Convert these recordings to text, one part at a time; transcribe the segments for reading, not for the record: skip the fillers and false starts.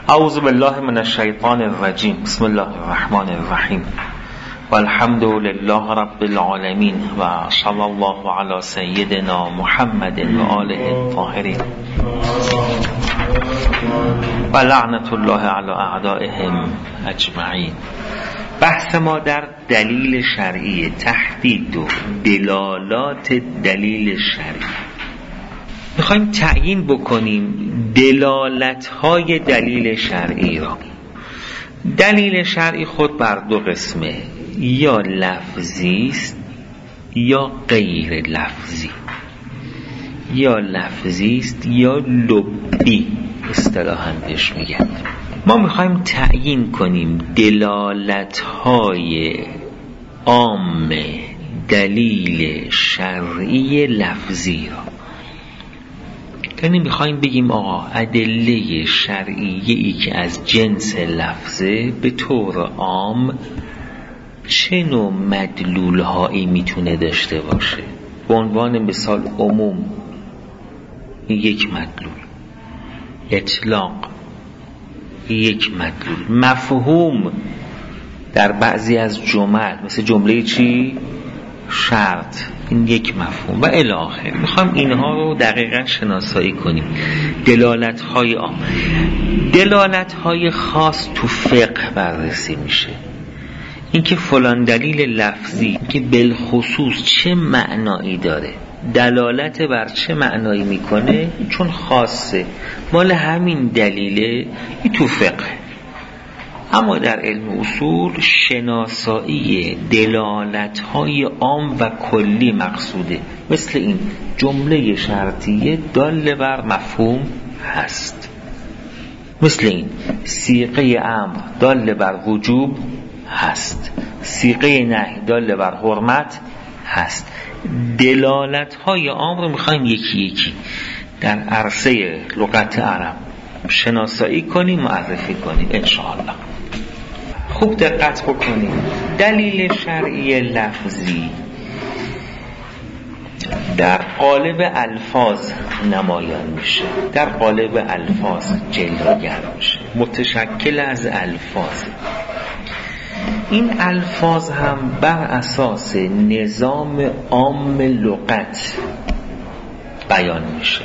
اعوذ بالله من الشیطان الرجیم. بسم الله الرحمن الرحیم. والحمد لله رب العالمین و صلی الله علی سیدنا محمد و آله الطاهرین و لعنت الله علی اعدائهم اجمعین. بحث ما در دلیل شرعی، تحدید و دلالات دلیل شرعی. میخوایم تعیین بکنیم دلالت‌های دلیل شرعی را. دلیل شرعی خود بر دو قسمه، یا لفظی است یا غیر لفظی، یا لفظی است یا لبی اصطلاحاً بهش میگن. ما میخوایم تعیین کنیم دلالت‌های عام دلیل شرعی لفظی را. یعنی میخوایم بگیم آقا ادله شرعیه‌ای که از جنس لفظه به طور عام چه نوع مدلولهایی میتونه داشته باشه. به عنوان مثال عموم یک مدلول، اطلاق یک مدلول، مفهوم در بعضی از جمل مثل جمله چی؟ شرط، این یک مفهوم و الی آخر. میخوام اینها رو دقیقا شناسایی کنیم. دلالت‌های عام، دلالت‌های خاص تو فقه بررسی میشه. اینکه فلان دلیل لفظی که بالخصوص چه معنایی داره، دلالت بر چه معنایی میکنه، چون خاصه مال همین دلیله، این تو فقه. اما در علم اصول شناسایی دلالت‌های عام و کلی مقصوده. مثل این جمله شرطیه دال بر مفهوم هست، مثل این صیغه امر دال بر وجوب هست، صیغه نهی دال بر حرمت هست. دلالت‌های عام رو می‌خوایم یکی یکی در عرصه لغت عرب شناسایی کنیم، معرفی کنیم انشاءالله. خوب دقت بکنیم. دلیل شرعی لفظی در قالب الفاظ نمایان میشه، در قالب الفاظ جلوگر میشه، متشکل از الفاظ. این الفاظ هم بر اساس نظام عام لغت بیان میشه.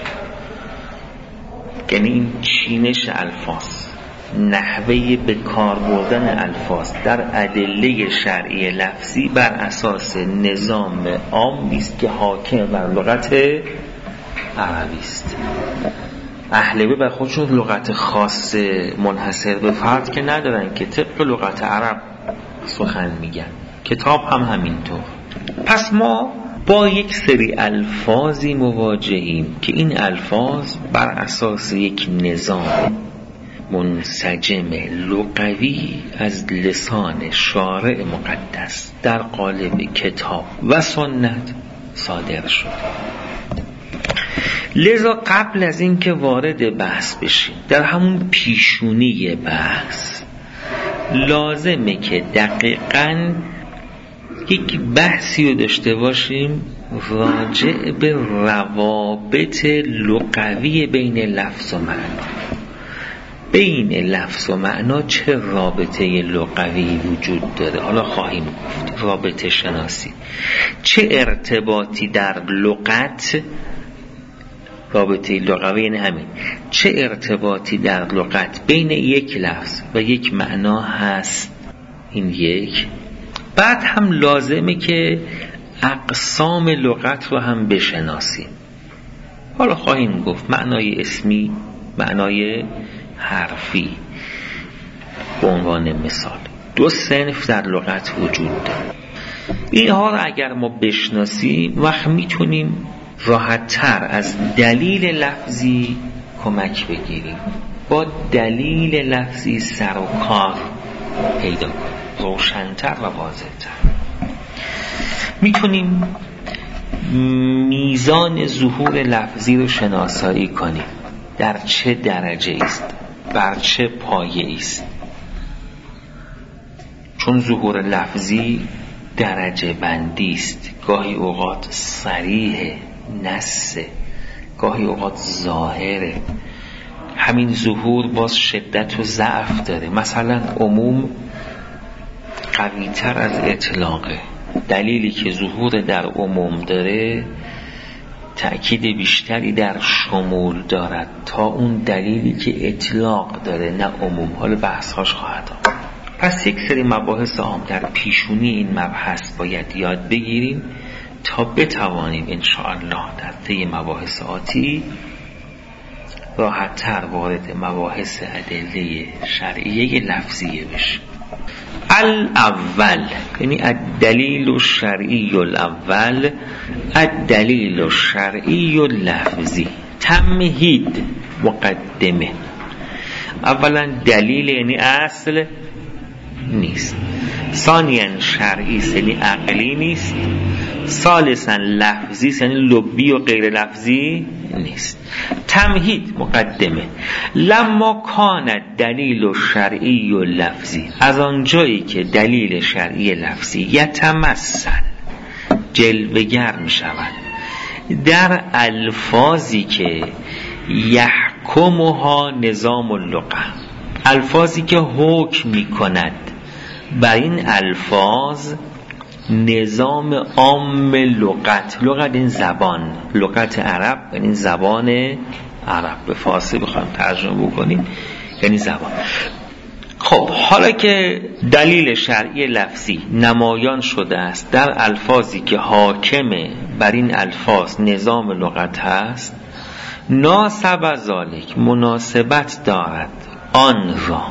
یعنی این چینش الفاظ، نحوه به کار بردن الفاظ در ادله شرعی لفظی بر اساس نظام عامی است که حاکم بر لغت عربی است. اهل بیت بر خودشون لغت خاص منحصر به فرد که ندارن، که طبق لغت عرب سخن میگن. کتاب هم همینطور. پس ما با یک سری الفاظی مواجهیم که این الفاظ بر اساس یک نظام منسجم لغوی از لسان شارع مقدس در قالب کتاب و سنت صادر شده. لذا قبل از این که وارد بحث بشیم، در همون پیشونی بحث لازمه که دقیقاً یک بحثی رو داشته باشیم راجع به روابط لغوی بین لفظ و معنا. بین لفظ و معنا چه رابطه لغوی وجود داره؟ حالا خواهیم گفت رابطه شناسی. چه ارتباطی در لغت، رابطه لغوی یعنی همین، چه ارتباطی در لغت بین یک لفظ و یک معنا هست؟ این یک. بعد هم لازمه که اقسام لغت رو هم بشناسیم. حالا خواهیم گفت معنای اسمی، معنای حرفی. به عنوان مثال دو صنف در لغت وجود داره. اینها رو اگر ما بشناسیم وقت میتونیم راحت تر از دلیل لفظی کمک بگیریم، با دلیل لفظی سر و کار پیدا کنیم، روشن‌تر و واضح‌تر. میتونیم میزان ظهور لفظی رو شناسایی کنیم، در چه درجه است، بر چه پایه است. چون ظهور لفظی درجه بندی است، گاهی اوقات صریح نصه، گاهی اوقات ظاهره، همین ظهور باز شدت و ضعف داره. مثلا عموم قوی‌تر از اطلاقه. دلیلی که ظهور در عموم داره تأکید بیشتری در شمول دارد تا اون دلیلی که اطلاق داره، نه عموم. حالا بحث‌هاش خواهد آمد. پس یک سری مباحث عام در پیشونی این مبحث باید یاد بگیریم تا بتوانیم انشاءالله در طی مباحث آتی راحت‌تر وارد مباحث ادله شرعیه لفظیه بشیم. الاول یعنی الدلیل الشرعی الاول، الدلیل الشرعی اللفظی. تمهید مقدمه. اولا دلیل یعنی اصل نیست، ثانیا شرعی یعنی عقلی نیست، ثالثا لفظی یعنی لبی و غیر لفظی نیست. تمهید مقدمه. لما کان دلیل شرعی و لفظی، از آنجایی که دلیل شرعی لفظی یتمثل جلوه‌گر می شود در الفاظی که یحکمها نظام اللغة، الفاظی که حکم می کند بر این الفاظ نظام عام لغت. لغت این زبان، لغت عرب یعنی زبان عرب، به فارسی بخوایم ترجمه بکنیم یعنی زبان. خب حالا که دلیل شرعی لفظی نمایان شده است در الفاظی که حاکمه بر این الفاظ نظام لغت هست، ناسب ذالک مناسبت دارد آن را،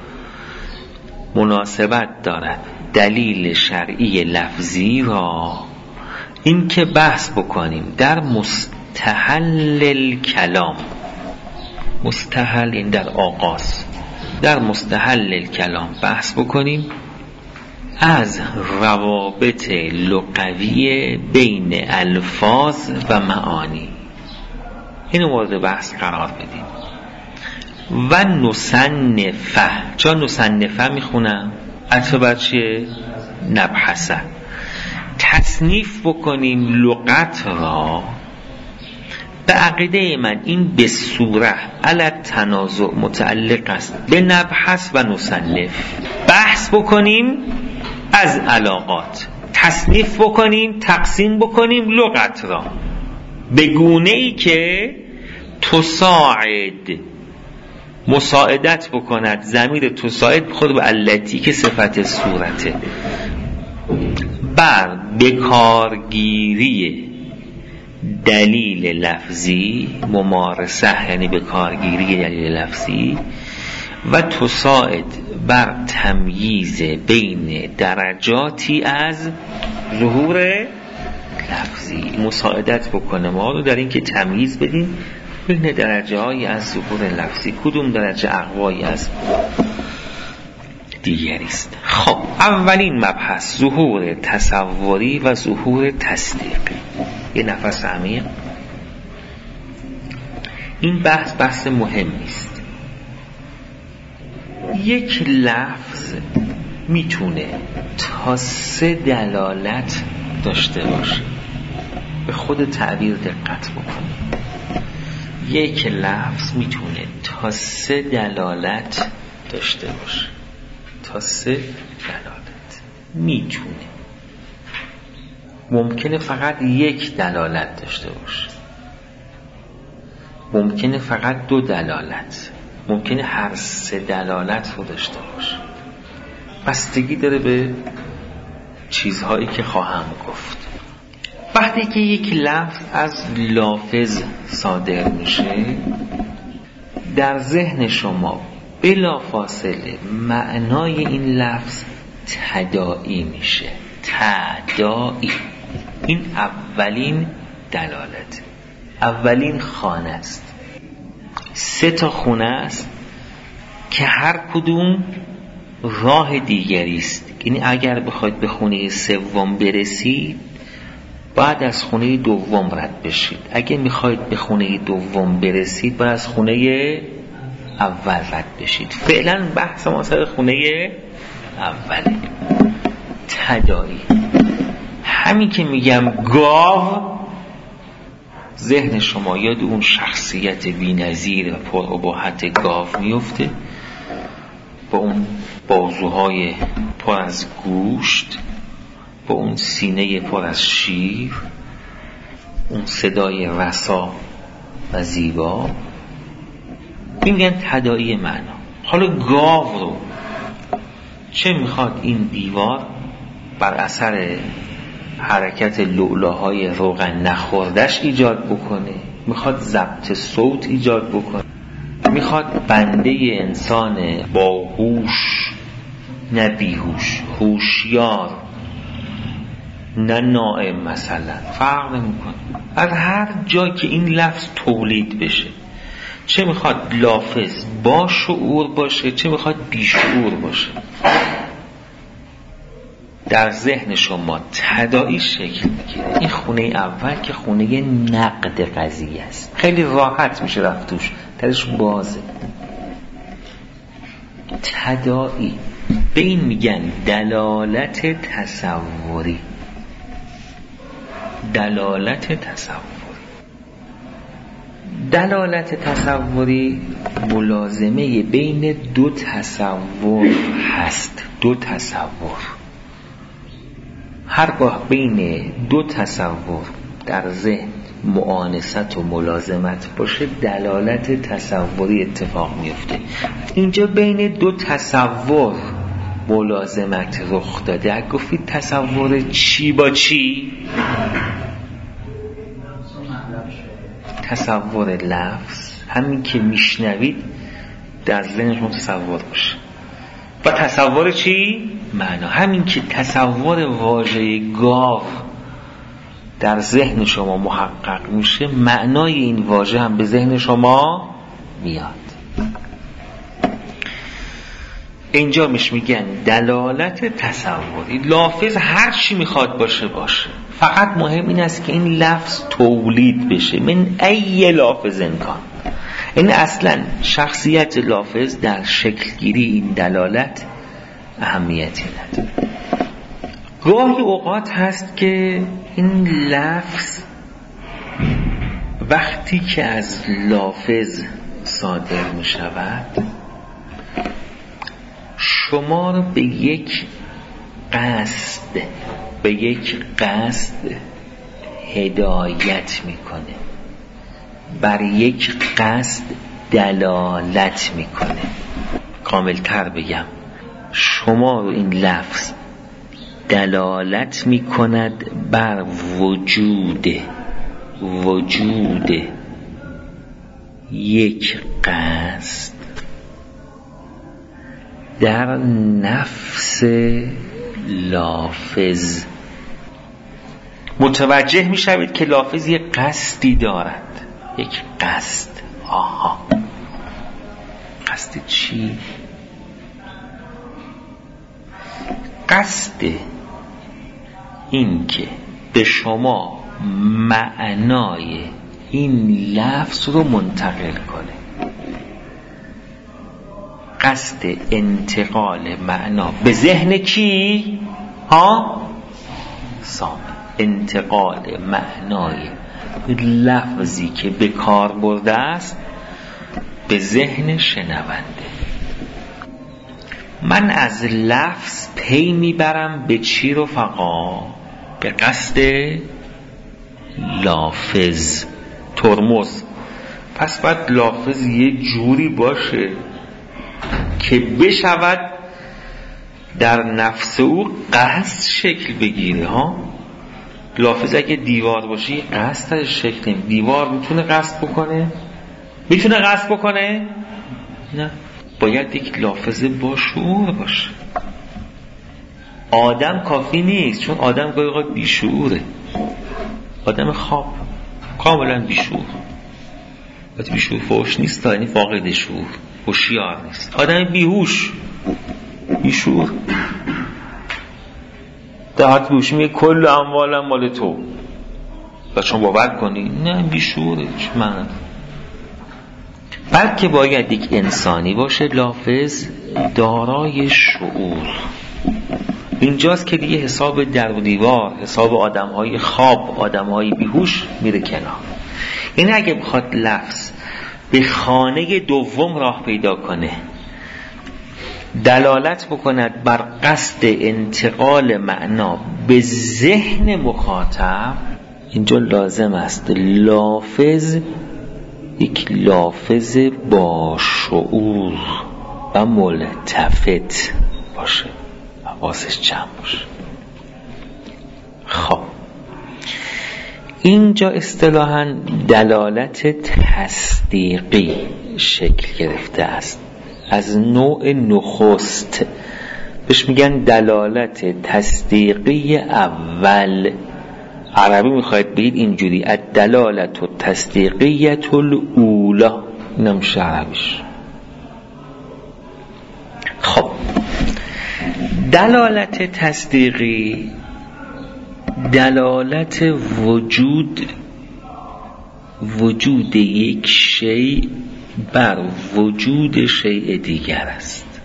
مناسبت دارد دلیل شرعی لفظی را این که بحث بکنیم در مستحل الکلام. مستحل این در آغاز، در مستحل الکلام بحث بکنیم از روابط لغوی بین الفاظ و معانی. اینو مورد بحث قرار بدیم. و نصنفه، چون نصنفه میخونم عطف بر چیه؟ نبحثه. تصنیف بکنیم لغت را. به عقیده من این به صورت علی تنازع متعلق است به نبحث و نصنف. بحث بکنیم از علاقات، تصنیف بکنیم، تقسیم بکنیم لغت را به گونه‌ای که تساعد، مساعدت بکند. ضمیر تساعد خود به التی که صفت صورته، بر بکارگیری دلیل لفظی، ممارسه یعنی بکارگیری دلیل لفظی، و تساعد بر تمییز بین درجاتی از ظهور لفظی. مساعدت بکنه ما رو در این که تمییز بدیم بین درجه هایی از ظهور لفظی، کدوم درجه اقوایی از دیگری است. خب اولین مبحث ظهور تصوری و ظهور تصدیقی. یه نفس عمیق. این بحث مهمی است. یک لفظ میتونه تا 3 دلالت داشته باشه. به خود تعبیر دقت بکنید. یک لفظ میتونه تا 3 دلالت داشته باشه. تا 3 دلالت میتونه. ممکنه فقط 1 دلالت داشته باشه، ممکنه فقط 2 دلالت، ممکنه هر 3 دلالت رو داشته باشه. بستگی داره به چیزهایی که خواهم گفت. وقتی که یک لفظ از لافظ صادر میشه، در ذهن شما بلافاصله معنای این لفظ تداعی میشه. تداعی، این اولین دلالت، اولین خانه است. 3 تا خونه است که هر کدوم راه دیگری است. یعنی اگر بخواید به خونه 3 برسید بعد از خونه 2 رد بشید. اگه میخواید به خونه 2 برسید باید از خونه اول رد بشید. فعلا بحث ما سر خونه اوله. تداعی، همین که میگم گاو ذهن شما یاد اون شخصیت بی‌نظیر و پرابهت گاو میفته، با اون بازوهای پر از گوشت، با اون سینه پر از شیر، اون صدای رسا و زیبا. این میگن تداعی معنا. حالا گاو رو چه میخواد این دیوار بر اثر حرکت لولاهای روغن نخوردش ایجاد بکنه؟ میخواد ضبط صوت ایجاد بکنه؟ میخواد بنده انسان باهوش نه بیهوش، هوشیار نه نائم مثلا، فرق نمیکنه، از هر جا که این لفظ تولید بشه، چه میخواد لافظ با شعور باشه چه میخواد بی شعور باشه، در ذهن شما تداعی شکل میگیره. این خونه اول که خونه نقد قضیه است، خیلی راحت میشه رفت توش، درش بازه. تداعی به این میگن دلالت تصوری. دلالت تصوری ملازمه بین دو تصور هست. دو تصور، هرگاه بین دو تصور در ذهن مؤانست و ملازمت باشه، دلالت تصوری اتفاق میفته. اینجا بین دو تصور ملازمت رخ داده. اگه گفتید تصور چی با چی؟ تصور لفظ، همین که میشنوید در ذهنتون تصور باشه. و تصور چی؟ معنا، همین که تصور واژه گاو در ذهن شما محقق میشه، معنای این واژه هم به ذهن شما میاد. اینجا میگن دلالت تصوری. لافظ هر چی میخواد باشه، فقط مهم این است که این لفظ تولید بشه. من ای لافظ امکان، این اصلا شخصیت لافظ در شکلگیری این دلالت اهمیتی نداره. گاهی اوقات هست که این لفظ وقتی که از لافظ صادر می شود، شما رو به یک قصد هدایت میکنه، بر یک قصد دلالت میکنه. کامل تر بگم، شما رو این لفظ دلالت میکند بر وجود یک قصد در نفس لافظ. متوجه میشوید که لافظ یک قصدی دارد، یک قصد. قصد چی؟ قصد این که به شما معنای این لفظ رو منتقل کنه. قصد انتقال معنا به ذهن کی؟ سامع. انتقال معنای لفظی که به کار برده است به ذهن شنونده. من از لفظ پی میبرم به چی رفقا؟ به قصد لافظ. ترمز. پس باید لافظ یه جوری باشه که بشود در نفس او قصد شکل بگیره. لافظ اگه دیوار باشه قصد در شکل نمیگیره. دیوار میتونه قصد بکنه؟ نه. باید یک لافظ با شعور باشه. آدم کافی نیست، چون آدم گاهی اوقات بیشعوره. آدم خواب کاملا بیشعور. وقتی بیشعور فوش نیست، یعنی فاقد شعور، هوشیار نیست. آدم بیهوش بیشعور در حالت بیهوشی میگه کل اموالم مال تو، و چون باور کنی نه بیشعوره. من بلکه باید یک انسانی باشه لافظ دارای شعور. اینجاست که دیگه حساب در و دیوار، حساب آدم‌های خواب، آدم‌های بیهوش میره کنار. یعنی اگه بخواد لفظ به خانه دوم راه پیدا کنه، دلالت بکند بر قصد انتقال معنا به ذهن مخاطب، اینجا لازم است لافظ یک لافظ با شعور و ملتفت باشه، حواسش جمع باشه. خب اینجا اصطلاحاً دلالت تصدیقی شکل گرفته است، از نوع نخست بهش میگن دلالت تصدیقی اول. عربی میخواید بگید اینجوری الدلالت التصدیقیة الاولا، اینم میشه عربیش. خب دلالت تصدیقی دلالت وجود یک شیء بر وجود شیء دیگر است.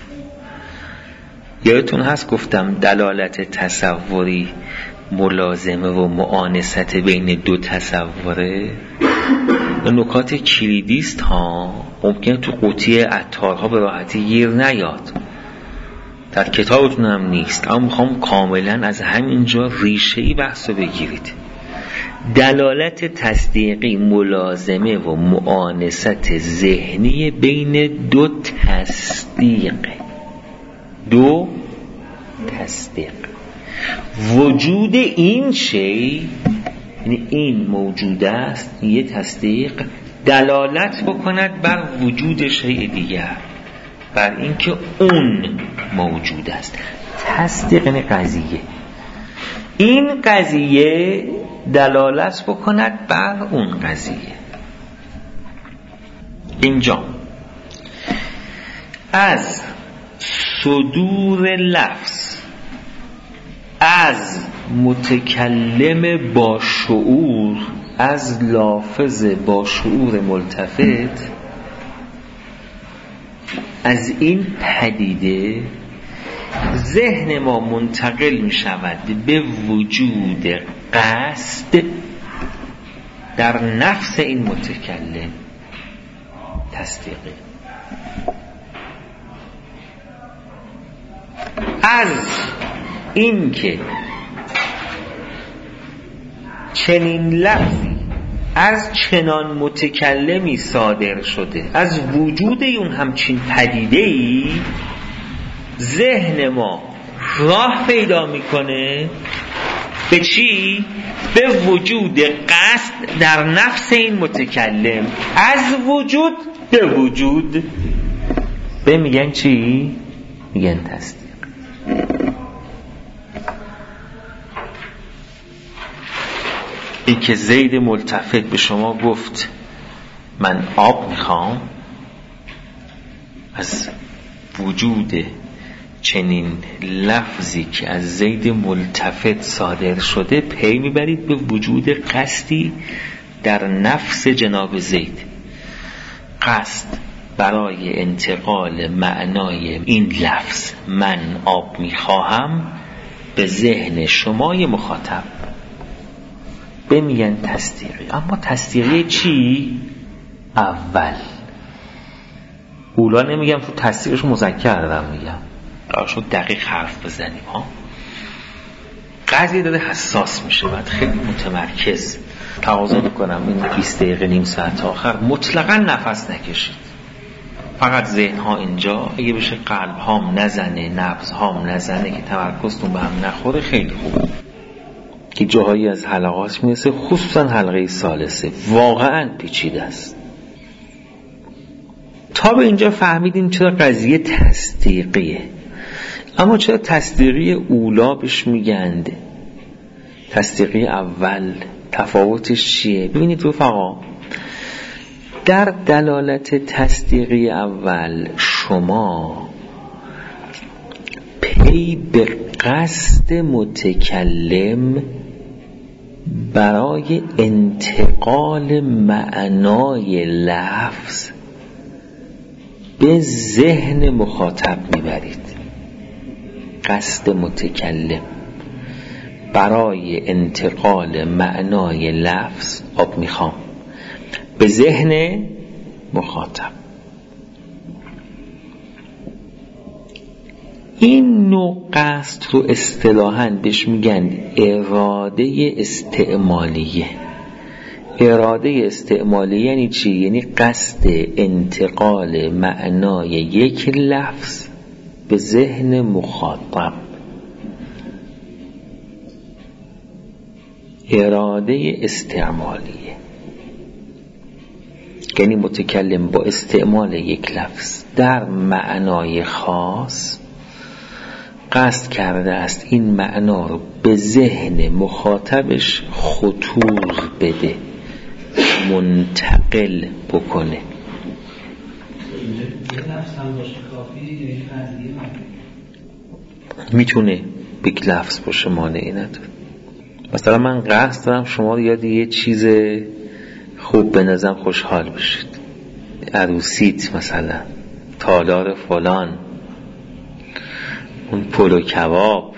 یادتون هست گفتم دلالت تصوری ملازمه و معانست بین دو تصوره. نکات کلیدی است ها، ممکنه تو قوطی عطارها به راحتی گیر نیاد، در کتابتون هم نیست، اما میخوام کاملا از همینجا ریشه‌ای بحثو بگیرید. دلالت تصدیقی ملازمه و معانست ذهنی بین دو تصدیق. وجود این شیء، یعنی این موجود است، یه تصدیق دلالت بکند بر وجود شیء دیگر، بر اینکه اون موجود است. تصدیق یعنی قضیه، این قضیه دلالت بکند بر اون قضیه. اینجا از صدور لفظ از متکلم با شعور، از لافظ با شعور ملتفت، از این پدیده ذهن ما منتقل می شود به وجود قصد در نفس این متکلم تصدیقی. از این که چنین لفظی از چنان متکلمی صادر شده، از وجود اون همچین پدیده‌ای ذهن ما راه پیدا میکنه به چی؟ به وجود قصد در نفس این متکلم. از وجود به وجود به میگن چی؟ میگن تصدیق. این که زید ملتفت به شما گفت من آب میخوام، از وجود چنین لفظی که از زید ملتفت صادر شده پی میبرید به وجود قصدی در نفس جناب زید. قصد برای انتقال معنای این لفظ من آب میخواهم به ذهن شمای مخاطب بمیگن تصدیقی. اما تصدیقی چی؟ اول. اولا نمیگم، تو تصدیقش مذکر دارم میگم، قرارشو دقیق حرف بزنیم ها. قضیه داره حساس میشه، باید خیلی متمرکز. تقاضا میکنم این 20 دقیقه نیم ساعت آخر مطلقا نفس نکشید، فقط ذهن ها اینجا اگه بشه قلب هام نزنه، نبض هام نزنه، که تمرکزتون به هم نخوره، خیلی خوب. که جاهایی از حلقات میرسه، خصوصا حلقه ثالثه واقعا پیچیده است. تا به اینجا فهمیدیم چرا قضیه تصدیقیه. اما چرا تصدیقی اولا بهش میگند؟ تصدیقی اول تفاوتش چیه؟ ببینید رفقا، در دلالت تصدیقی اول شما پی به قصد متکلم برای انتقال معنای لفظ به ذهن مخاطب میبرید. قصد متکلم برای انتقال معنای لفظ آب میخوام به ذهن مخاطب. این نوع قصد رو اصطلاحاً بهش میگن اراده استعمالیه. اراده استعمالیه یعنی چی؟ یعنی قصد انتقال معنای یک لفظ به ذهن مخاطب. اراده استعمالیه یعنی متکلم با استعمال یک لفظ در معنای خاص قصد کرده است این معنا رو به ذهن مخاطبش خطور بده، منتقل بکنه. میتونه یک لفظ باشه، مانعی نداره. مثلا من قصد دارم شما رو یاد یه چیز خوب بنظرم خوشحال بشید، عروسیت مثلا، تالار فلان، اون پلو کباب.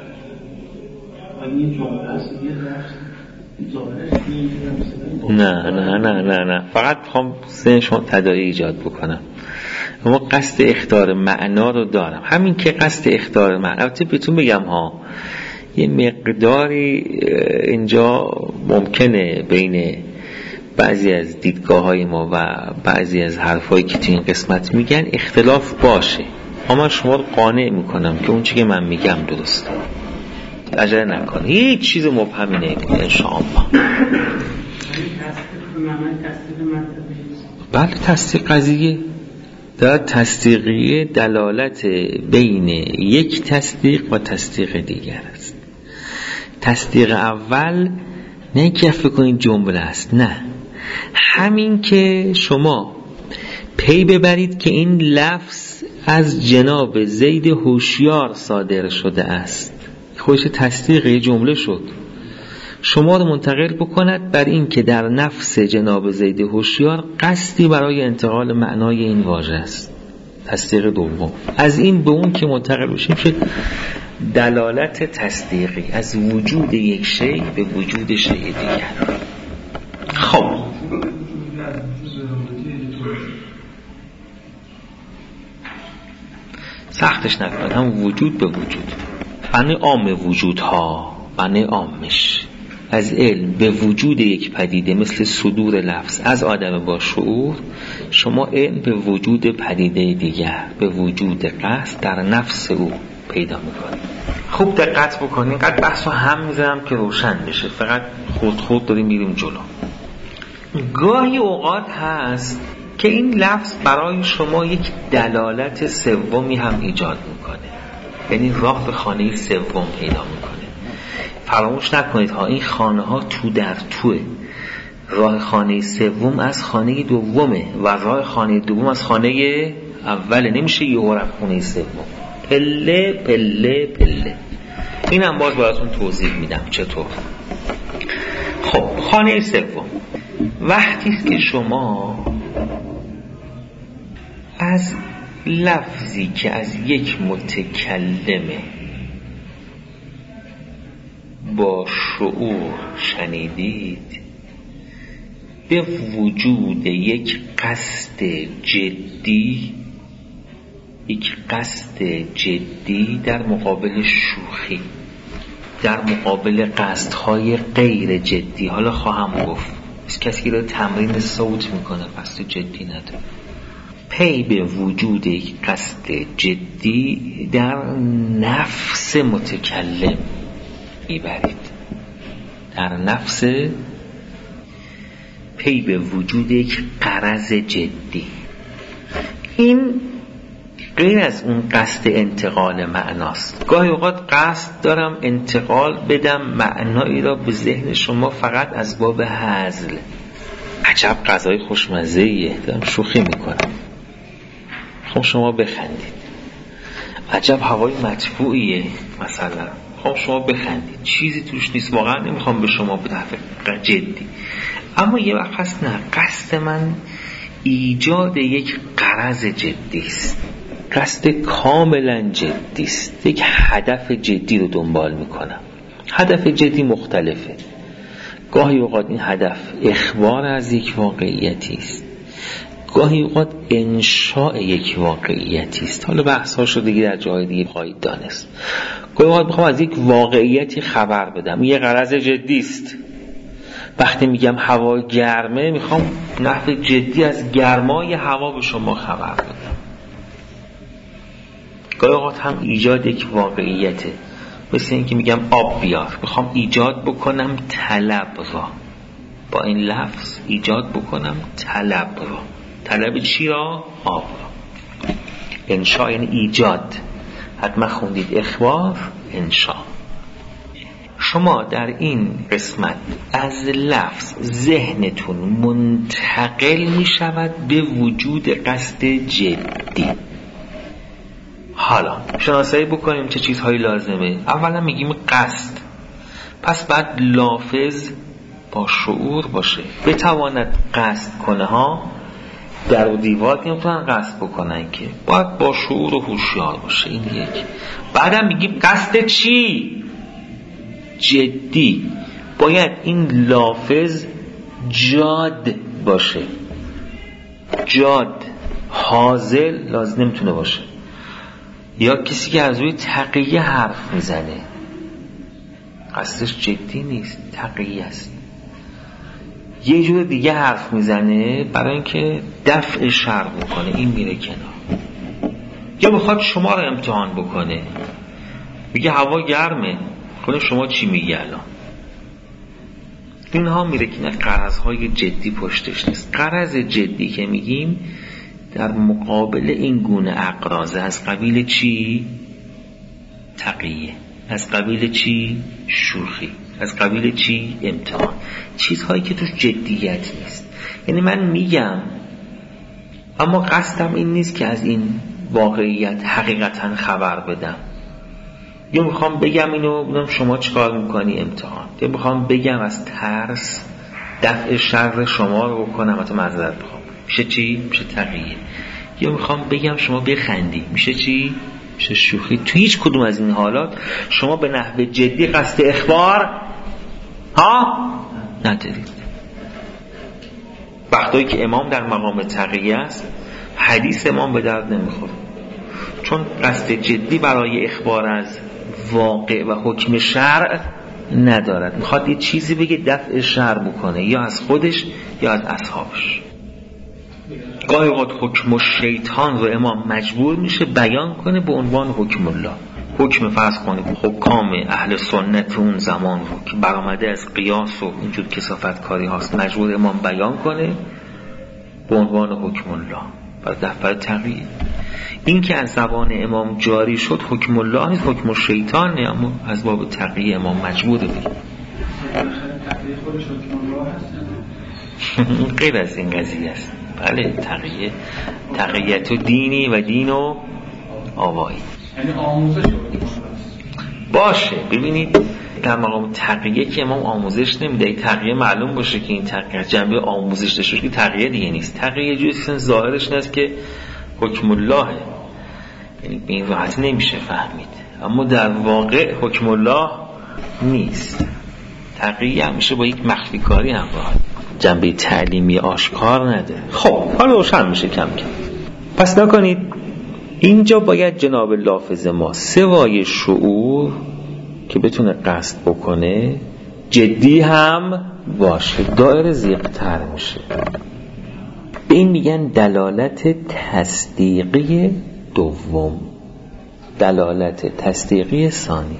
نه فقط میخوام ذهن شما تداعی ایجاد بکنم. اما قصد اخطار معنا رو دارم. همین که قصد اخطار معنا، البته بهتون بگم ها، یه مقداری اینجا ممکنه بین بعضی از دیدگاه های ما و بعضی از حرفایی که تو این قسمت میگن اختلاف باشه، اما شما رو قانع میکنم که اون چی که من میگم درسته. عجله نکن، هیچ چیز مبهمی نمیگه انشاءالله. بله تصدیق قضیه در تصدیقیه دلالت بین یک تصدیق و تصدیق دیگر است. تصدیق اول نه که فکر کنید جمله است، نه، همین که شما پی ببرید که این لفظ از جناب زید هوشیار صادر شده است، خودش تصدیق جمله شد. شما رو منتقل بکند بر این که در نفس جناب زید هوشیار قصدی برای انتقال معنای این واژه است. تصدیق دوم از این به اون که منتقل بشیم شد دلالت تصدیقی از وجود یک شی به وجود شی دیگر. خب سختش نکنید، هم وجود به وجود، معنی عام وجودها، معنی عامش از علم به وجود یک پدیده مثل صدور لفظ از آدم با شعور، شما علم به وجود پدیده دیگر، به وجود قصد در نفس او پیدا میکنید. خوب دقت بکنید، اینقدر بحث رو هم میذارم که روشن بشه، فقط خود داریم میریم جلو. گاهی اوقات هست که این لفظ برای شما یک دلالت سومی هم ایجاد میکنه، یعنی راه به خانه سوم پیدا میکنه. فراموش نکنید ها، این خانه ها تو در توه. راه خانه سوم از خانه دومه و راه خانه دوم از خانه اوله. نمیشه یه رفت خانه سوم، پله پله پله. این هم باز براتون توضیح میدم چطور. خب خانه سوم وقتی که شما از لفظی که از یک متکلمه با شعور شنیدید به وجود یک قصد جدی، یک قصد جدی در مقابل شوخی، در مقابل قصدهای غیر جدی. حالا خواهم گفت کسی که رو تمرین صوت میکنه قصد جدی نداره. پی به وجود یک قصد جدی در نفس متکلم میبرید، در نفس، پی به وجود یک غرض جدی. این غیر از اون قصد انتقال معناست. گاهی اوقات قصد دارم انتقال بدم معنایی را به ذهن شما فقط از باب هزل. عجب غذای خوشمزه‌ایه، دارم شوخی میکنم، خب شما بخندید. عجب هوای مطبوعیه مثلا، خب شما بخندید. چیزی توش نیست، واقعا نمیخوام به شما بدم جدی. اما یه وقت هست نه، قصد من ایجاد یک غرض جدی است، قصد کاملا جدی است، یک هدف جدی رو دنبال میکنم. هدف جدی مختلفه. گاهی اوقات این هدف اخبار از یک واقعیتی است، گاهی اوقات انشاء یک واقعیتی است. حالا بحث‌هاش رو دیگه در جای دیگه خواهید دانست. گاهی اوقات میخوام از یک واقعیتی خبر بدم، یه غرض جدی است. وقتی میگم هوا گرمه، میخوام نحو جدی از گرمای هوا به شما خبر بدم. گاهی اوقات هم ایجاد یک واقعیته، مثل این که میگم آب بیار، میخوام ایجاد بکنم طلب را، با این لفظ ایجاد بکنم طلب را. طلب چی را؟ آب را. انشاء یعنی ایجاد. حتما خوندید اخبار، انشاء. شما در این قسمت از لفظ ذهنتون منتقل می شود به وجود قصد جدی. حالا شناسایی بکنیم چه چیزهایی لازمه. اولا میگیم قصد، پس بعد لافظ با شعور باشه، بتواند قصد کنه ها. در و دیوار نمیتونن قصد بکنن که، باید با شعور و هوشیار باشه. این یک. بعدم میگیم قصد چی؟ جدی. باید این لافظ جاد باشه. جاد هازل لازم نمیتونه باشه، یا کسی که از روی تقیه حرف میزنه قصدش جدی نیست، تقیه است. یه جور دیگه حرف میزنه برای اینکه دفع شر بکنه، این میره کنار. یا میخواد شما رو امتحان بکنه، میگه هوا گرمه، کنه شما چی میگی الان؟ اینها میره کنار. غرضهای جدی پشتش نیست. غرض جدی که میگیم در مقابل این گونه اغراض از قبیل چی؟ تقیه. از قبیل چی؟ شوخی. از قبیل چی؟ امتحان. چیزهایی که توش جدیت نیست. یعنی من میگم اما قصدم این نیست که از این واقعیت حقیقتا خبر بدم. یا میخوام بگم اینو ببینم شما چیکار میکنی، امتحان. یا میخوام بگم از ترس دفع شر شما رو بکنم، حتی معذرت بخوام، میشه چی؟ میشه تقیه. یا میخوام بگم شما بخندی، میشه چی؟ میشه شوخی. تو هیچ کدوم از این حالات شما به نحو جدی قصد اخبار ندارید. وقتایی که امام در مقام تقیه است، حدیث امام به درد نمیخوره، چون قصد جدی برای اخبار از واقع و حکم شرع ندارد. میخواد یه چیزی بگه دفع شرع بکنه، یا از خودش یا از اصحابش. گاهی اوقات حکم الشیطان رو امام مجبور میشه بیان کنه به عنوان حکم الله. حکم فرض کنید حکام اهل سنت اون زمان رو که برآمده از قیاس و اینجور کثافت کاری هاست، مجبور امام بیان کنه به عنوان حکم الله برای دفع تقیه. این که از زبان امام جاری شد حکم الله نیست، حکم الشیطان نه، اما از باب تقیه امام مجبوره بگه. تقیه خودش حکم الله هست؟ غیر از این قضیه است. بله، تقییت و دینی و دین و آوایی، یعنی آموزش باشه. ببینید در مقام تقیه که امام آموزش نمیده. تقیه معلوم باشه که این تقیه جنبه آموزش داشته باشه که تقیه دیگه نیست. تقیه جوری ظاهرش نیست که حکم الله، یعنی به این راحت نمیشه فهمید، اما در واقع حکم الله نیست. تقیه همیشه با یک مخفی کاری همراه، جنبه تعلیمی آشکار نداره. خب حالا روشن میشه کم کم. پس نکنید اینجا باید جناب لافظ ما سوای شعور که بتونه قصد بکنه جدی هم باشه، دایره زیق‌تر میشه. به این میگن دلالت تصدیقی دوم، دلالت تصدیقی ثانی.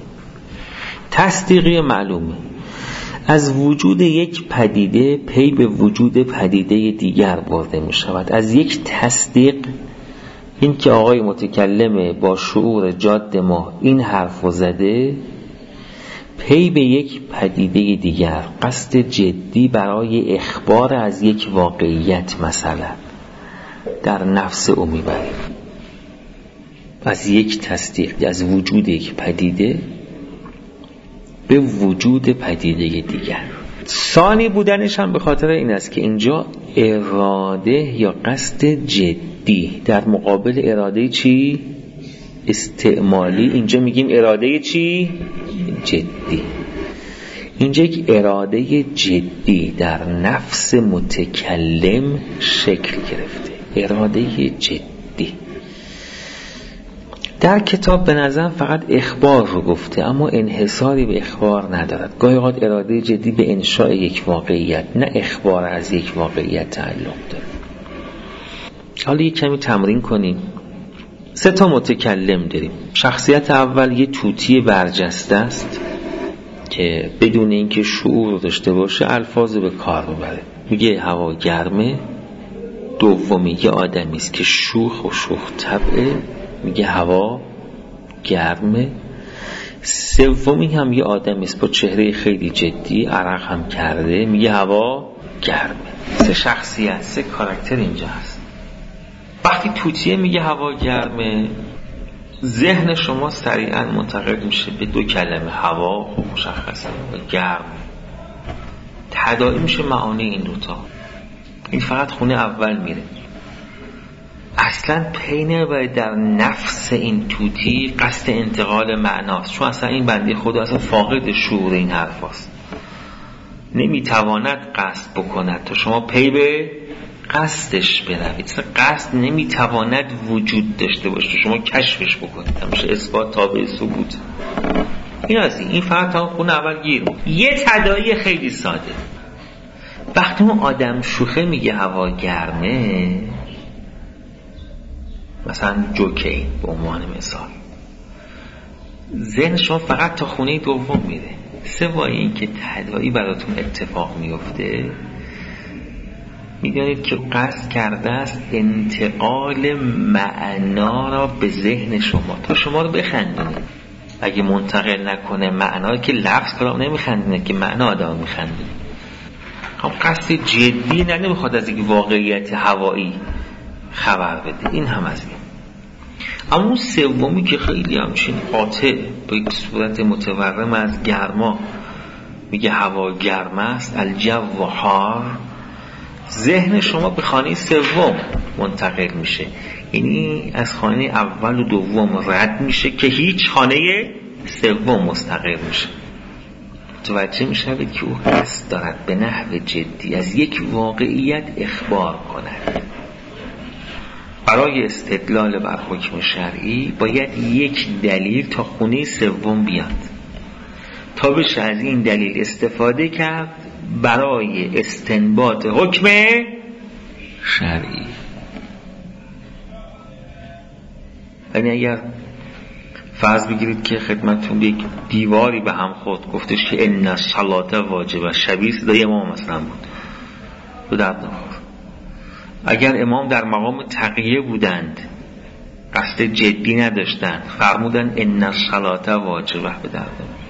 تصدیقی معلومه، از وجود یک پدیده پی به وجود پدیده دیگر برده می شود. از یک تصدیق، این که آقای متکلم با شعور جاد ما این حرف رو زده، پی به یک پدیده دیگر، قصد جدی برای اخبار از یک واقعیت مثلا در نفس او میبریم. از یک تصدیق، از وجود یک پدیده به وجود پدیده دیگر. ثانی بودنش هم به خاطر این است که اینجا اراده یا قصد جدی در مقابل اراده چی؟ استعمالی. اینجا میگیم اراده چی؟ جدی. اینجا یک اراده جدی در نفس متکلم شکل گرفته، اراده جدی. در کتاب به نظرم فقط اخبار رو گفته، اما انحصاری به اخبار ندارد. گاهی اوقات اراده جدی به انشاء یک واقعیت، نه اخبار از یک واقعیت تعلق داره. حالا یک کمی تمرین کنیم. 3 متکلم داریم. شخصیت اول یه طوطی برجسته است که بدون اینکه شعور داشته باشه الفاظ به کار ببره. میگه هوا گرمه. دومی یه آدمی است که شوخ و شوخ طبعه، میگه هوا گرمه. سومی هم یه آدمی است با چهره خیلی جدی، عرق هم کرده، میگه هوا گرمه. 3 شخصیت، 3 کاراکتر اینجا هست. وقتی طوطیه میگه هوا گرمه، ذهن شما سریعا منتقل میشه به 2 کلمه، هوا خب مشخصه و گرم. تداعی میشه معانی این دوتا. این فقط خونه اول میره، اصلا پینه باید در نفس این طوطی قصد انتقال معناست، چون اصلا این بنده خدا اصلا فاقد شعور این حرف هست. نمیتواند قصد بکند تا شما پی به قصدش بروید. اصلا قصد نمیتواند وجود داشته باشه شما کشفش بکنید، همیشه اثبات تابع ثبوت. این فقط تا خونه اول گیر. یه تداعی خیلی ساده. وقتی اون آدم شوخه میگه هوا گرمه، مثلا جوکی به عنوان مثال، ذهن شما فقط تا خونه دوم میره. سوای این که تداعی براتون اتفاق میفته، میدونید که قصد کرده است انتقال معنا را به ذهن شما تا شما رو بخندونه. اگه منتقل نکنه معنا که لفظ کلام نمیخندونه، که معنا آدم میخندونه. خب قصد جدی نمیخواد از یک واقعیت هوایی خبر بده. این هم از این. اما اون سومی که خیلی همچین قاطع به یک صورت متورم از گرما میگه هوا گرم است، الجو حار، ذهن شما به خانه سوم منتقل میشه. یعنی از خانه اول و دوم رد میشه که هیچ خانه سوم مستقر میشه. متوجه میشه که او قصد دارد به نحو جدی از یک واقعیت اخبار کند. برای استدلال بر حکم شرعی باید یک دلیل تا خونه سوم بیاد تا بشه از این دلیل استفاده کرد برای استنباط حکم شرعی. یعنی اگر فرض بگیرید که خدمتتون یک دیواری به هم خورد، گفتش که ان الصلاه واجبه، شبیه صدای امام مثلا بود، به درد نخورد. اگر امام در مقام تقیه بودند، قصد جدی نداشتند، فرمودن ان الصلاه واجبه، به درد نخورد.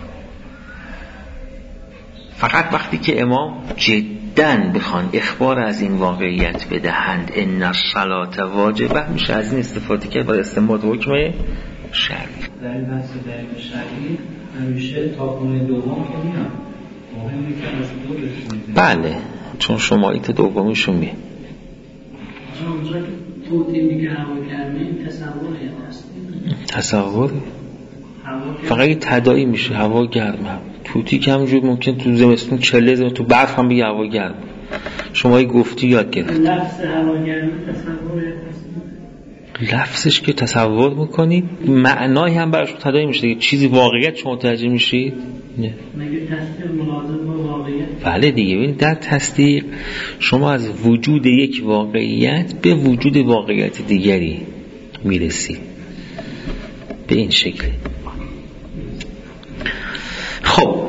فقط وقتی که امام جداً بخوان اخبار از این واقعیت بدهند ان الصلاه واجبه، میشه از این استفاده کرد برای استنباط حکم شرعی. در این بحث دلیل شرعی همیشه تا خونه دوم که میاد، مهمه که از دو بشونید. بله، چون شمایت دومیشون میه. اونجا که توتی میگه هوا گرمه، این تصوره یا تصور فقط تداعی میشه هوا گرمه. توتی که همونجور ممکن تو زمستون چله زمستون تو برف هم بگه هوا گرمه. شما گفتی یاد گرفت. لفظ هوا گرمه تصوره، لفظش که تصور میکنید معنایی هم براش تداعی میشه. چیزی واقعیت شما متوجه میشید؟ نه. مگه تصدیق ملازم با واقعیت؟ بله دیگه. ببینید در تصدیق شما از وجود یک واقعیت به وجود واقعیت دیگری میرسید به این شکل. خب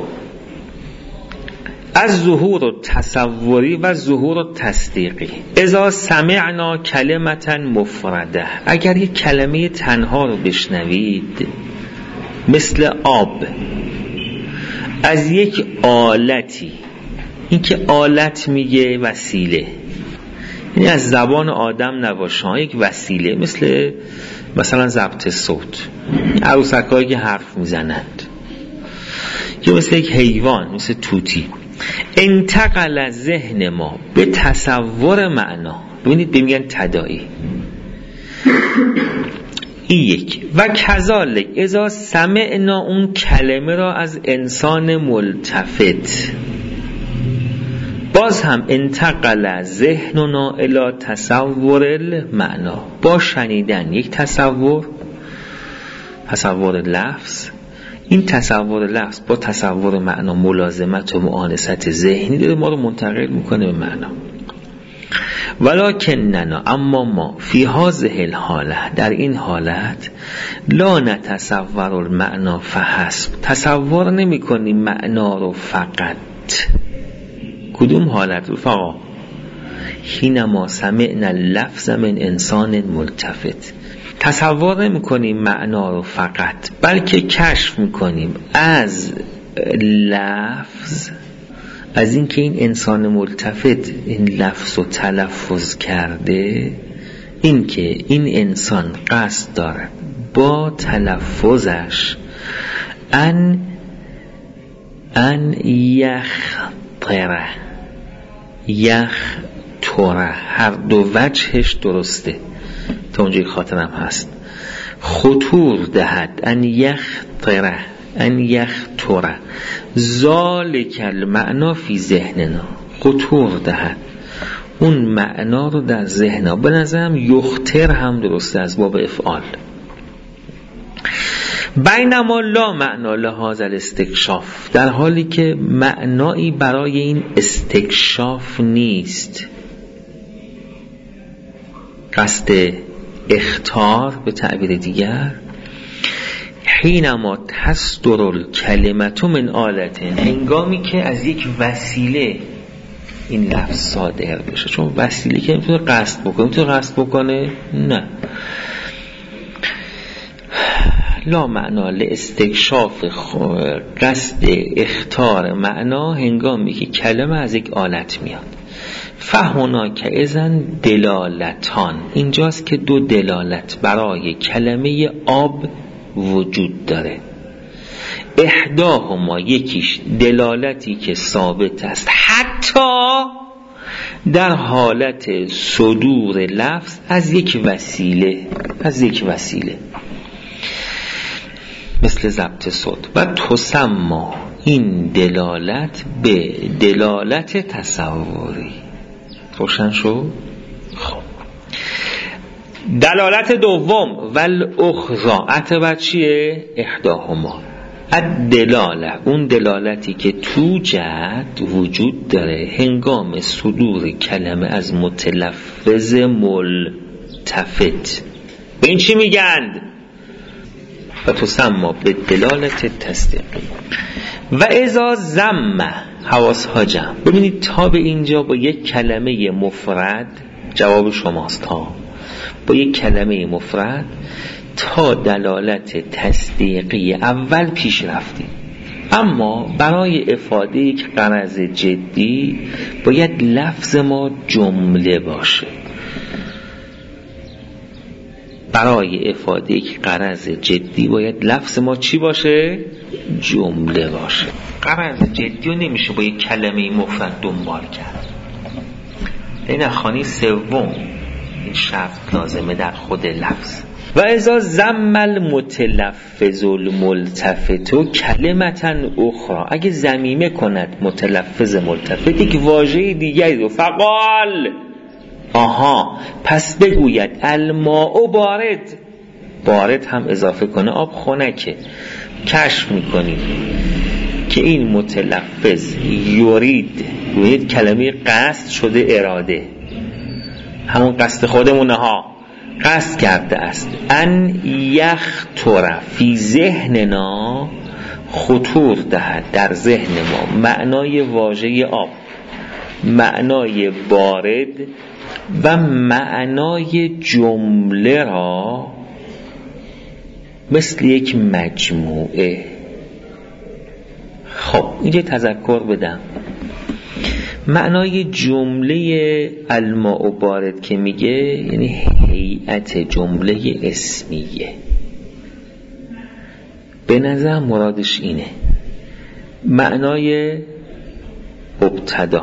از ظهور تصوری و ظهور تصدیقی. اذا سمعنا کلمتا مفرده، اگر یک کلمه تنها رو بشنوید، مثل آب، از یک آلتی، این که آلت میگه وسیله، یعنی از زبان آدم نباشه، یک وسیله، مثلا ضبط صوت، عروسک‌هایی که حرف میزنند، یا مثل یک حیوان، مثل طوطی، انتقل ذهن ما به تصور معنا. ببینید بمیگن تداعی. این یک. و کذالک اذا سمعنا، اون کلمه را از انسان ملتفت، باز هم انتقل ذهننا الی تصور المعنا، با شنیدن یک تصور لفظ، این تصور لفظ با تصور معنا ملازمت و مؤانست ذهنی داره، ما رو منتقل میکنه به معنا. ولکننا، اما ما فی هذه الحاله، در این حالت، لا نتصور المعنا فحسب، تصور نمی کنیم معنا رو فقط. کدوم حالت رفقا؟ حینما سمعنا اللفظ من انسان ملتفت، تصور نمی کنیم معنا رو فقط، بلکه کشف میکنیم از لفظ، از اینکه این انسان ملتفت این لفظ رو تلفظ کرده، اینکه این انسان قصد دارد با تلفظش ان یخطره، هر دو وجهش درسته، تا اونجای خاطرم هست، خطور دهد، ان یخطره ذالک المعنا فی ذهننا، خطور دهد اون معنا رو در ذهننا. به نظرم یخطر هم درسته از باب افعال. بینما لا معنا لهذا الاستکشاف، در حالی که معنایی برای این استکشاف نیست، قصد اخطار به تعبیر دیگر. حینما تصدر الکلمة من آلت، هنگامی که از یک وسیله این لفظ صادر بشه، چون وسیله که میتونه قصد بکنه، میتونه قصد بکنه؟ نه. لا معنا لاستکشاف، قصد اختار معنا هنگامی که کلمه از یک آلت میاد. فهونا که اذن دلالتان، اینجاست که دو دلالت برای کلمه آب وجود داره. احداهما، یکیش دلالتی که ثابت است حتی در حالت صدور لفظ از یک وسیله، مثل ضبط صوت. و تسما، این دلالت به دلالت تصوری. روشن شد؟ خب دلالت دوم، والاخری عطبت چیه؟ احداهما، الدلاله، اون دلالتی که توجد وجود داره هنگام صدور کلمه از متلفظ ملتفت. به این چی میگند؟ و تسما به دلالت تصدیقی. و اذا ضم، حواسها جمع. ببینید تا به اینجا با یک کلمه مفرد، جواب شماست، تا با یک کلمه مفرد تا دلالت تصدیقی اول پیش رفتیم، اما برای افاده یک غرض جدی باید لفظ ما جمله باشه. برای افاده یک غرض جدی باید لفظ ما چی باشه؟ جمله باشه. غرض جدی رو نمیشه با یک کلمه مفرد دنبال کرد. این خانی سوم این شرط لازمه در خود لفظ. و اذا ضم المتلفظ الملتفت کلمتا اخرى، اگه ضمیمه کند متلفظ ملتفت یک واژه دیگری رو، فقال، پس بگوید الماء بارد هم اضافه کنه، آب خنکه. کشف میکنید که این متلفظ یرید کلمه قصد شده اراده، همون قصد خودمونه ها، قصد کرده است. ان یخطر فی ذهننا، خطور دهد در ذهن ما معنای واژه آب، معنای بارد و معنای جمله را مثل یک مجموعه. خب اینجا تذکر بدم، معنای جمله الماء بارد که میگه یعنی هیئت جمله اسمیه. به نظر مرادش اینه، معنای مبتدا،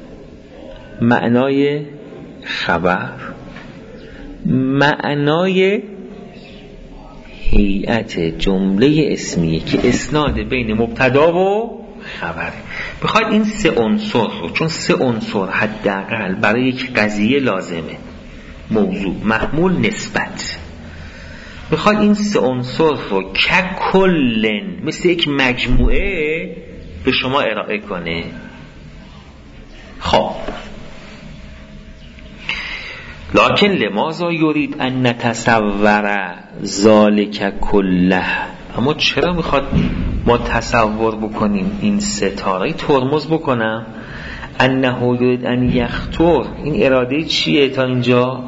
معنای خبر، معنای هیئت جمله اسمیه که اسناد بین مبتدا و خبره. بخواید این سه عنصر رو، چون سه عنصر حداقل برای یک قضیه لازمه، موضوع، محمول، نسبت، بخواید این سه عنصر رو ککلن مثل یک مجموعه به شما ارائه کنه. خب لکن لماذا یرید ان نتصور ذالک کله، اما چرا میخواد ما تصور بکنیم این ستاره ترمز بکنم؟ انه یرید ان یخطر، این اراده چیه تا اینجا؟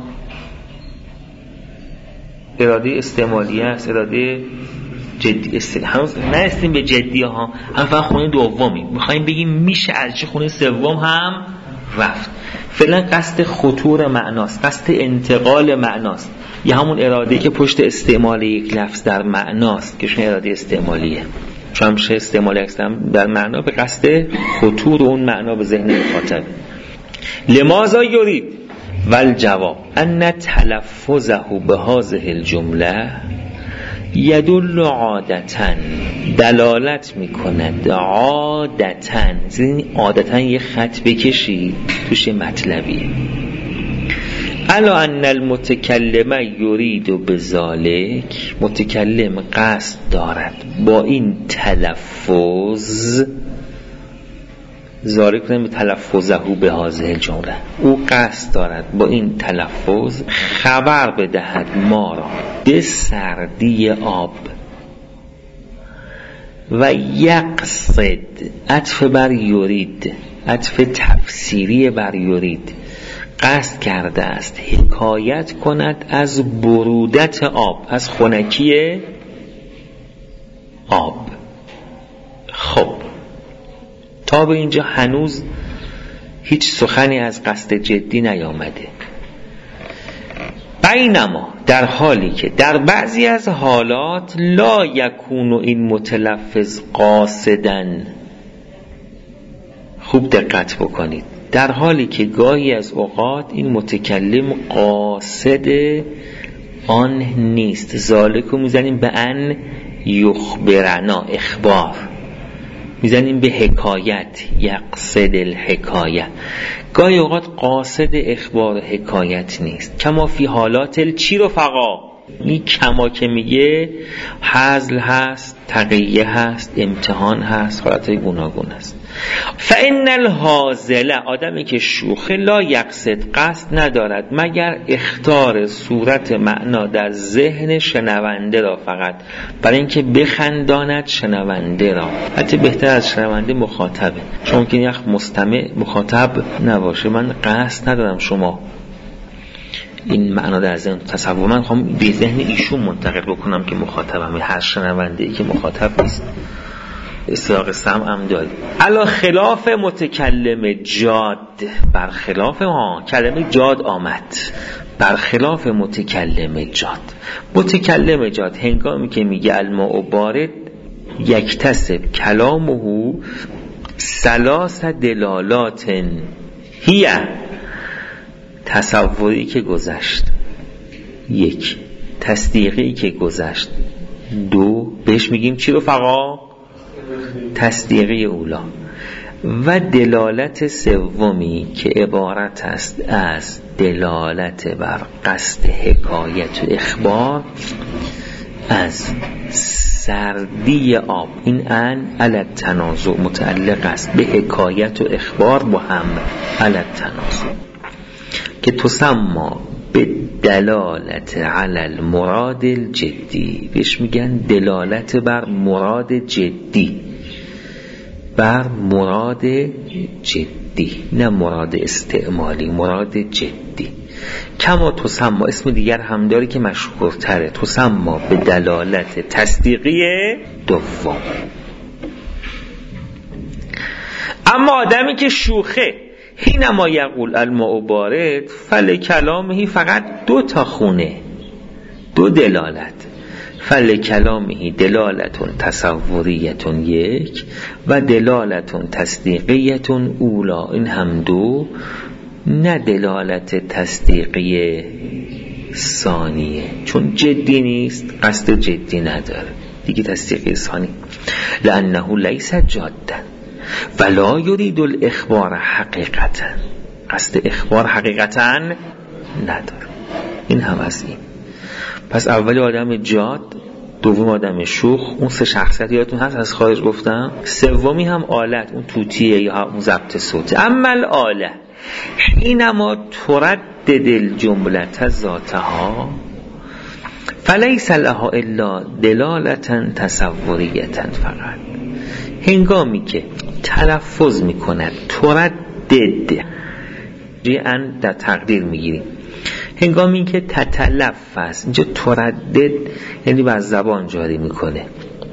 اراده استعمالیه است، اراده جدی نه استیم به جدیه ها، هم فقط خونه دومی میخواییم بگیم میشه از چه خونه سوم هم رفت. فعلا قصد خطور معناست، قصد انتقال معناست، یا همون اراده که پشت استعمال یک لفظ در معناست که شون اراده استعمالیه، چون همشه استعمال در معنا به قصد خطور اون معنا به ذهن مخاطب. لماذا یرید والجواب ان تلفظه بهذه الجمله یدل عادتاً، دلالت میکند عادتاً یه خط بکشی توش مطلبی، الا ان المتکلم یرید بذالک، متکلم قصد دارد با این تلفظ، ذالک کنیم به تلفظه به هذه الجمله، او قصد دارد با این تلفظ خبر بدهد ما را به سردی آب، و یقصد، عطف بر یرید، عطف تفسیری بر یرید، قصد کرده است حکایت کند از برودت آب، از خنکی آب. خب تا به اینجا هنوز هیچ سخنی از قصد جدی نیامده. بینما در حالی که در بعضی از حالات لا یکون این متلفظ قاصدن، خوب دقت بکنید، در حالی که گاهی از اوقات این متکلم قاصد آن نیست. ذالکو میزنیم به ان یخبرنا، اخبار، میزنیم به حکایت، یقصد الحکایه، گاهی اوقات قاصد اخبار و حکایت نیست. کما فی حالات چی رفقا، این کما که میگه حذل هست، تقیه هست، امتحان هست، حالتهای گوناگون هست. فان الحاذل، آدمی که شوخه، لا یقصد، قصد ندارد مگر اختار صورت معنا در ذهن شنونده را، فقط برای اینکه بخنداند شنونده را. حتی بهتر از شنونده مخاطبه، چون ممکن یک مستمع مخاطب نباشه. من قصد ندارم شما این معنا در ذهن تصور، من خواهم به ذهن ایشون منتقل بکنم که مخاطبم، هر شنونده ای که مخاطب نیست. استراق سمعم داری علا خلاف متکلم جاد، برخلاف کلمه جاد آمد، برخلاف متکلم جاد. متکلم جاد هنگامی که میگه الماء بارد یکتسب کلامه ثلاث دلالات، هی تصوری که گذشت، یک تصدیقی که گذشت، دو بهش میگیم چی رفقا؟ تصدیقی اولا، و دلالت سومی که عبارت است از دلالت بر قصد حکایت و اخبار از سردی آب. این ان علی التنازع متعلق است به حکایت و اخبار با هم، علی التنازع، که تسمى به دلالت علی المراد الجدی، بهش میگن دلالت بر مراد جدی، بر مراد جدی، نه مراد استعمالی، مراد جدی. کما تسمى، اسم دیگر هم داره که مشهورتره، تسمى به دلالت تصدیقی دوم. اما آدمی که شوخه، حینما یقول الماء بارد فلکلامه، فقط دو تا خونه، دو دلالت، فلکلامه دلالتون تصوریتون یک و دلالتون تصدیقیتون اولا، این هم دو، نه دلالت تصدیقی ثانیه، چون جدی نیست قصد جدی نداره دیگه. تصدیق ثانی لانه لیس جادا ولا یرید الاخبار حقیقتا، قصد اخبار حقیقتا نداره. این هم از این. پس اولی آدم جاد، دوم آدم شوخ، اون سه شخصیت یادتون هست از خارج گفتم. سومی هم آلت، اون توتیه یا اون ضبط صوتی. اما الاله حینما تردد الجمله ذاتها فلیس لها الا دلالتا تصوریه فقط. هنگامی که تلفظ میکند تردد، جیان در تقدیر میگیریم، هنگامی که تتلفظ، اینجا تردد یعنی بر زبان جاری میکنه.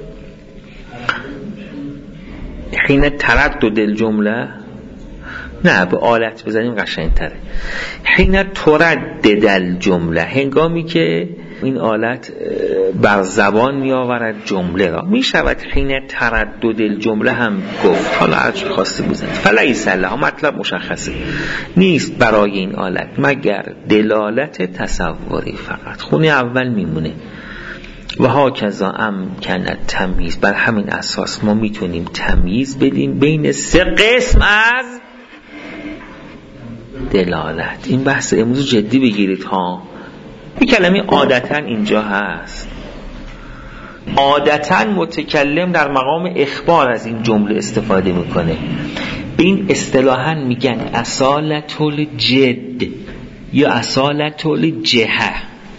حین تردد الجمله، نه به آلت بزنیم قشنگتره. حین تردد الجمله، هنگامی که این آلت بر زبان می آورد جمله را. می شود حین تردد الجمله هم گفت، حالا هرچی خواسته بزنید. فلیس لها، مطلب مشخصه، نیست برای این آلت مگر دلالت تصوری فقط. خونه اول میمونه. و هاکذا امکن تمییز، بر همین اساس ما میتونیم تمییز بدیم بین سه قسم از دلالت. این بحث امروز جدی بگیرید ها. این کلمه عادتاً اینجا هست. عادتاً متکلم در مقام اخبار از این جمله استفاده میکنه. به این اصطلاحاً میگن اصالت الجد یا اصالت الجهه.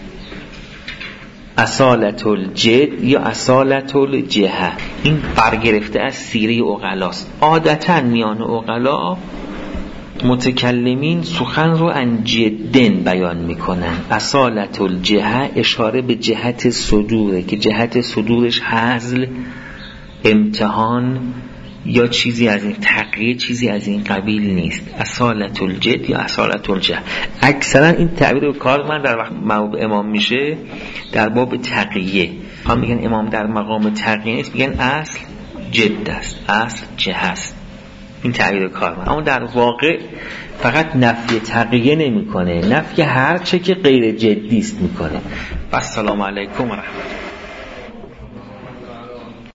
اصالت الجد یا اصالت الجهه، این برگرفته از سیره عقلاست. عادتاً میان عقلا متکلمین سخن رو عن جدن بیان میکنن. اصالت الجهه اشاره به جهت صدوره که جهت صدورش هزل، امتحان یا چیزی از این تقیه، چیزی از این قبیل نیست. اصالت الجد یا اصالت الجهه. اکثرا این تعبیر کار من در وقت موضوع امام میشه در باب تقیه. هم میگن امام در مقام تقیه نیست، میگن اصل جد است، اصل جهه است. این تعبیر کارمند. اما در واقع فقط نفی تقیه نمی کنه، نفی هر چه که غیر جدی است می کنه. و السلام علیکم و رحمت الله.